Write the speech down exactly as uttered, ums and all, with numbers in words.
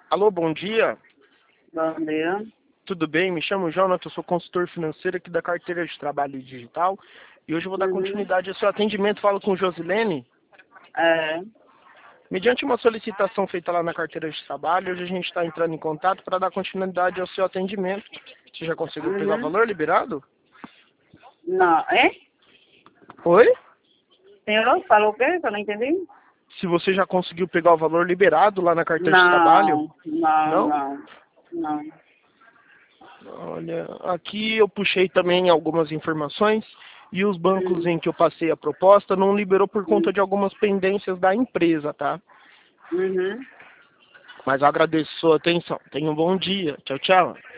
Alô, bom dia. Bom dia. Tudo bem? Me chamo Jonathan, eu sou consultor financeiro aqui da carteira de trabalho digital. E hoje eu vou dar Uhum. continuidade ao seu atendimento. Falo com Josilene. É. Mediante uma solicitação feita lá na carteira de trabalho, hoje a gente está entrando em contato para dar continuidade ao seu atendimento. Você já conseguiu pegar o Uhum. valor liberado? Não, é? Oi? Senhor, falou o quê? Que eu não entendi? Se você já conseguiu pegar o valor liberado lá na carteira de trabalho? Não, não, Não? não, não. Olha, aqui eu puxei também algumas informações e os bancos Hum, em que eu passei a proposta não liberou por conta hum, de algumas pendências da empresa, tá? Uhum. Mas eu agradeço sua atenção. Tenha um bom dia. Tchau, tchau.